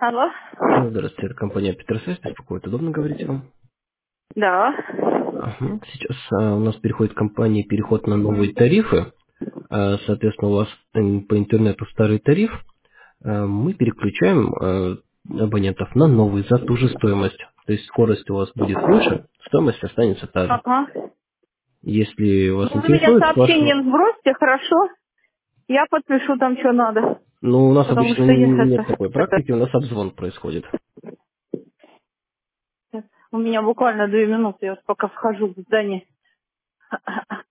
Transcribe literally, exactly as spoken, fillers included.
Алло? Ну, здравствуйте, это компания Петерсайз беспокоит. Удобно говорить вам? Да. Ага. Сейчас а, у нас переходит компания переход на новые тарифы. А, соответственно, у вас м, по интернету старый тариф. А, мы переключаем а, абонентов на новый за ту же стоимость. То есть скорость у вас будет выше, стоимость останется та же. Ага. Если Ну, вас вы мне интересует, с сообщение вашего... сбросьте, хорошо? Я подпишу там, что надо. Ну, у нас Потому обычно что я нет это... такой практики, у нас обзвон происходит. У меня буквально две минуты, я вот пока вхожу в здание.